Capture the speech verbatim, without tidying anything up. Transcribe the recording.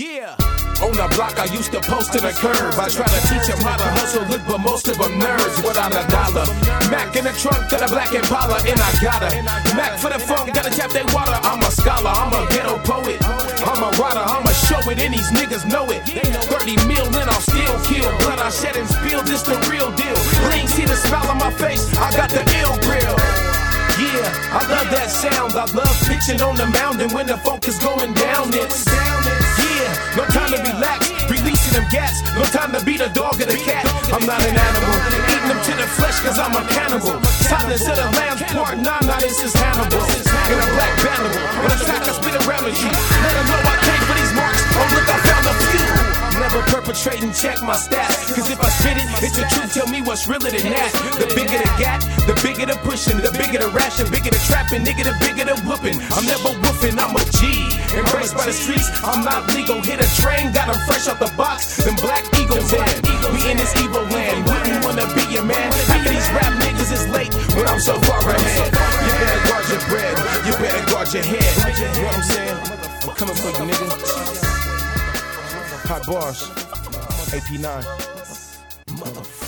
Yeah. On the block, I used to post in the curb. I try to teach them how to hustle, look, but most of them nerds without a dollar. Mac in the trunk, got a black Impala, and I got her. Mac for the funk, gotta tap they water. I'm a scholar, I'm a ghetto poet. I'm a writer, I'ma show it, and these niggas know it. thirty mil, and I'll still kill. Blood I shed and spilled, this the real deal. Bling, see the smile on my face, I got the ill grill. Yeah, I love that sound. I love pitching on the mountain when the funk is going down. It's yeah, no time to relax, releasing them gats. No time to beat a dog or the cat. I'm not an animal, eating them to the flesh cause I'm a cannibal. Silence of the lambs part, nah, nah, this is Hannibal. In a black Hannibal, on a track I spit around the G. Let them know I came for these marks, oh look I found a few. Never perpetrate and check my stats, cause if I spit it, it's the truth, tell me what's realer than that. The bigger the gat, the bigger the pushing, the bigger the ration, bigger the trapping, nigga, the bigger the whooping. I'm never woofing, I'm a G. Embraced by the streets, I'm not legal. Hit a train, got them fresh out the box, them black eagles in. We in this evil land, wouldn't wanna be your man. Half of these rap niggas is late, when I'm so far ahead. You better guard your bread, you better guard your head. You know what I'm saying? I'm coming for you, nigga. Hot bars, A P nine. Motherfucker.